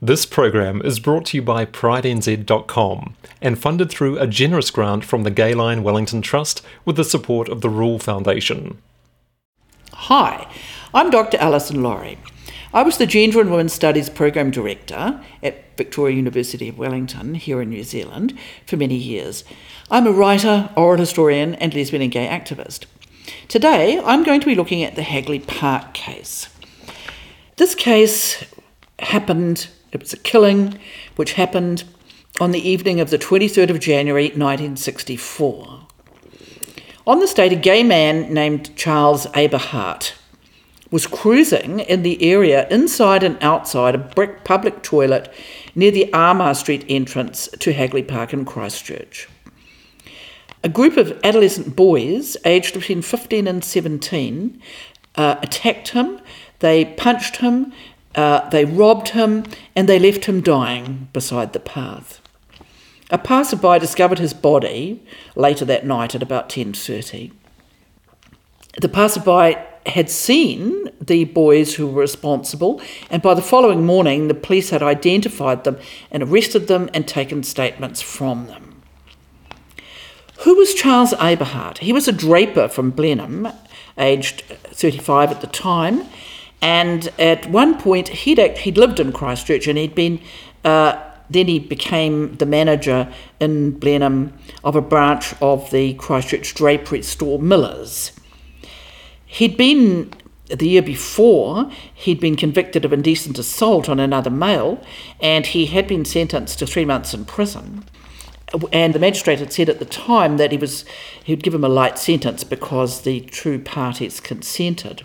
This program is brought to you by PrideNZ.com and funded through a generous grant from the Gayline Wellington Trust with the support of the Rule Foundation. Hi, I'm Dr. Alison Laurie. I was the Gender and Women's Studies Program Director at Victoria University of Wellington here in New Zealand for many years. I'm a writer, oral historian and lesbian and gay activist. Today I'm going to be looking at the Hagley Park case. This case happened, it was a killing which happened on the evening of the 23rd of January 1964. On this date, a gay man named Charles Aberhart was cruising in the area inside and outside a brick public toilet near the Armour Street entrance to Hagley Park in Christchurch. A group of adolescent boys aged between 15 and 17 attacked him, they punched him, they robbed him, and they left him dying beside the path. A passerby discovered his body later that night at about 10:30. The passerby had seen the boys who were responsible, and by the following morning the police had identified them and arrested them and taken statements from them. Who was Charles Aberhart? He was a draper from Blenheim, aged 35 at the time, and at one point he'd lived in Christchurch, and he'd been then he became the manager in Blenheim of a branch of the Christchurch drapery store Millers. He'd been, the year before, he'd been convicted of indecent assault on another male, and he had been sentenced to 3 months in prison. And the magistrate had said at the time that he'd give him a light sentence because the two parties consented.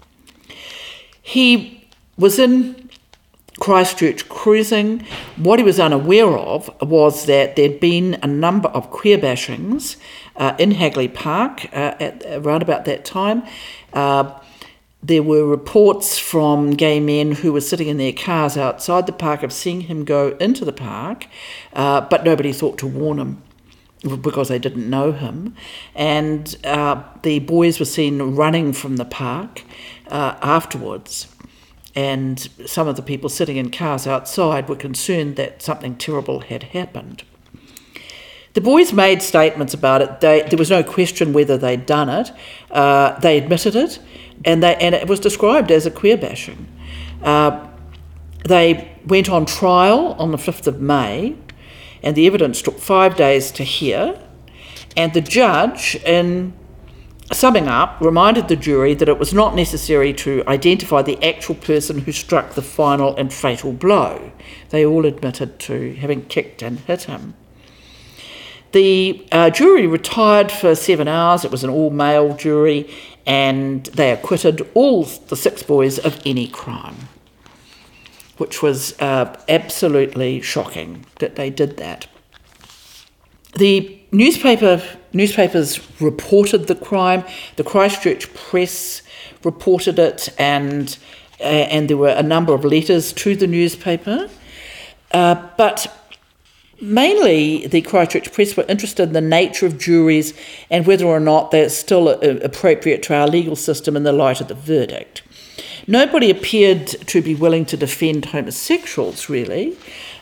He was in Christchurch cruising. What he was unaware of was that there'd been a number of queer bashings in Hagley Park around about that time. There were reports from gay men who were sitting in their cars outside the park of seeing him go into the park, but nobody thought to warn him because they didn't know him. And the boys were seen running from the park afterwards. And some of the people sitting in cars outside were concerned that something terrible had happened. The boys made statements about it. There was no question whether they'd done it. They admitted it, and it was described as a queer bashing. They went on trial on the 5th of May, and the evidence took 5 days to hear. And the judge, in summing up, reminded the jury that it was not necessary to identify the actual person who struck the final and fatal blow. They all admitted to having kicked and hit him. The jury retired for 7 hours. It was an all-male jury, and they acquitted all the 6 boys of any crime, which was absolutely shocking that they did that. The newspapers reported the crime. The Christchurch Press reported it, and there were a number of letters to the newspaper. But mainly the Christchurch Press were interested in the nature of juries and whether or not they're still appropriate to our legal system in the light of the verdict. Nobody appeared to be willing to defend homosexuals, really,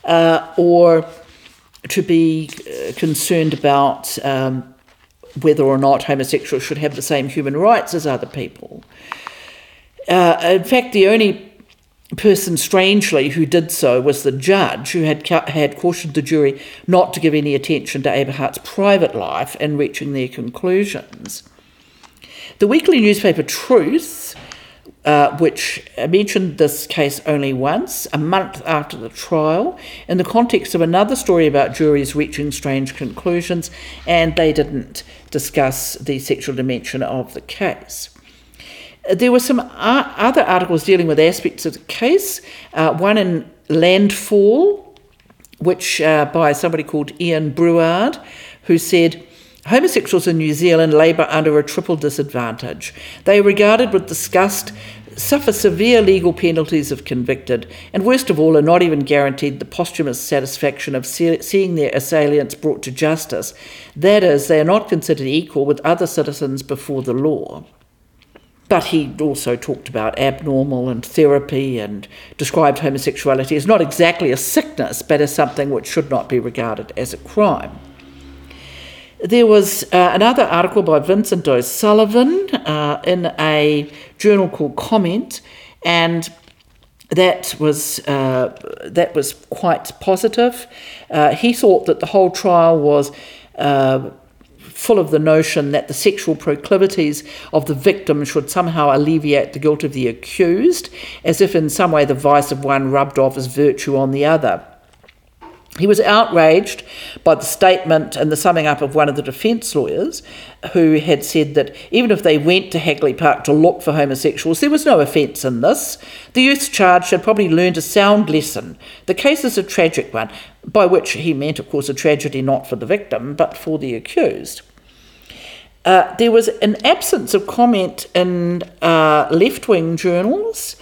or to be concerned about whether or not homosexuals should have the same human rights as other people. In fact, the only person, strangely, who did so was the judge, who had cautioned the jury not to give any attention to Aberhart's private life in reaching their conclusions. The weekly newspaper Truth, which mentioned this case only once, a month after the trial, in the context of another story about juries reaching strange conclusions, and they didn't discuss the sexual dimension of the case. There were some other articles dealing with aspects of the case, one in Landfall, which by somebody called Ian Breward, who said, "Homosexuals in New Zealand labour under a triple disadvantage. They are regarded with disgust, suffer severe legal penalties if convicted, and worst of all are not even guaranteed the posthumous satisfaction of seeing their assailants brought to justice. That is, they are not considered equal with other citizens before the law." But he also talked about abnormal and therapy, and described homosexuality as not exactly a sickness, but as something which should not be regarded as a crime. There was another article by Vincent O'Sullivan in a journal called Comment, and that was quite positive. He thought that the whole trial was full of the notion that the sexual proclivities of the victim should somehow alleviate the guilt of the accused, as if in some way the vice of one rubbed off as virtue on the other. He was outraged by the statement and the summing up of one of the defence lawyers, who had said that even if they went to Hagley Park to look for homosexuals, there was no offence in this. The youths charged had probably learned a sound lesson. The case is a tragic one, by which he meant, of course, a tragedy not for the victim, but for the accused. There was an absence of comment in left-wing journals,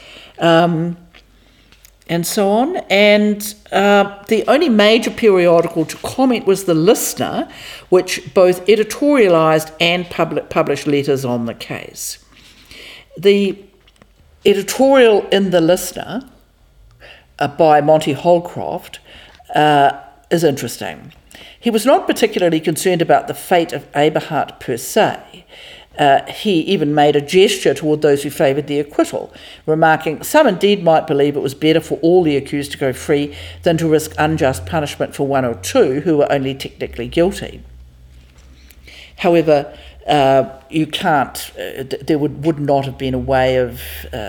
and so on, and the only major periodical to comment was The Listener, which both editorialised and published letters on the case. The editorial in The Listener by Monty Holcroft is interesting. He was not particularly concerned about the fate of Eberhard per se. He even made a gesture toward those who favoured the acquittal, remarking, "Some indeed might believe it was better for all the accused to go free than to risk unjust punishment for one or two who were only technically guilty." However, you can't. There would not have been a way of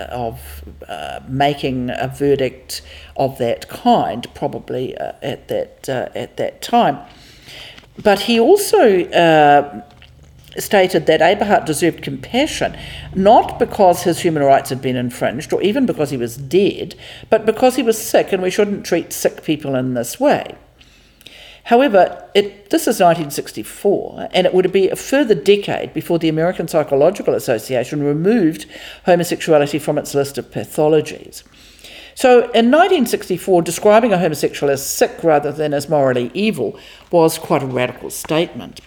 making a verdict of that kind, probably at that time. But he also stated that Eberhard deserved compassion, not because his human rights had been infringed, or even because he was dead, but because he was sick, and we shouldn't treat sick people in this way. However, this is 1964, and it would be a further decade before the American Psychological Association removed homosexuality from its list of pathologies. So in 1964, describing a homosexual as sick rather than as morally evil was quite a radical statement.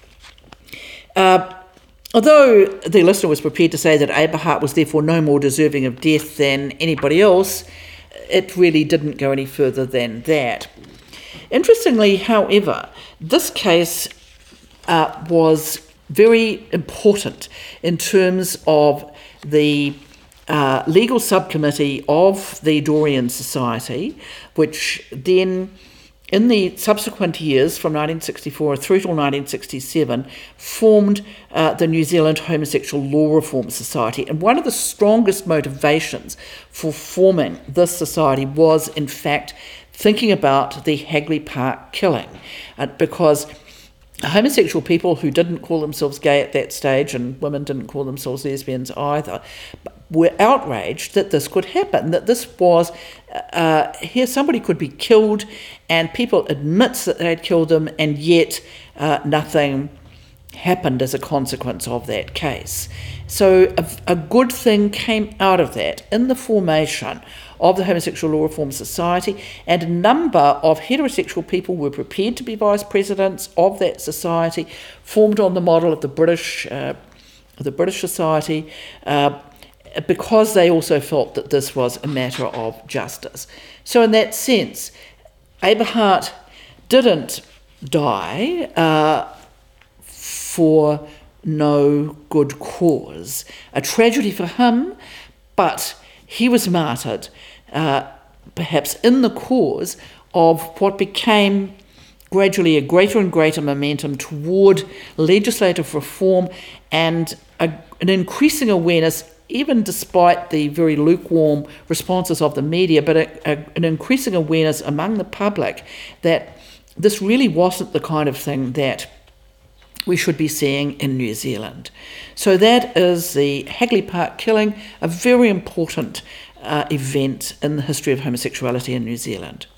Although the Listener was prepared to say that Eberhard was therefore no more deserving of death than anybody else, it really didn't go any further than that. Interestingly, however, this case was very important in terms of the legal subcommittee of the Dorian Society, which then, in the subsequent years from 1964 through till 1967, formed the New Zealand Homosexual Law Reform Society. And one of the strongest motivations for forming this society was, in fact, thinking about the Hagley Park killing, because homosexual people who didn't call themselves gay at that stage, and women didn't call themselves lesbians either, were outraged that this could happen, that this was, here somebody could be killed and people admit that they'd killed them, and yet nothing happened as a consequence of that case. So a good thing came out of that in the formation of the Homosexual Law Reform Society, and a number of heterosexual people were prepared to be vice presidents of that society, formed on the model of the British Society, because they also felt that this was a matter of justice. So in that sense, Eberhard didn't die for no good cause. A tragedy for him, but he was martyred, perhaps in the cause of what became gradually a greater and greater momentum toward legislative reform and an increasing awareness, even despite the very lukewarm responses of the media, but an increasing awareness among the public that this really wasn't the kind of thing that we should be seeing in New Zealand. So that is the Hagley Park killing, a very important event in the history of homosexuality in New Zealand.